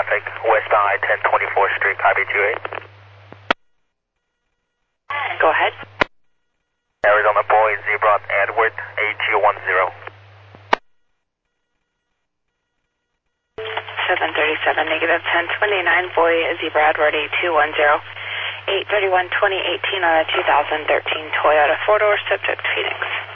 traffic, westbound I-10 24th Street, copy 28. Go ahead. Arizona Boy, Zebra, Edward, AG10. 737, negative 1029, Boy, Zebra, Edward, A210. 8/31/2018 on a 2013 Toyota 4-door, subject Phoenix.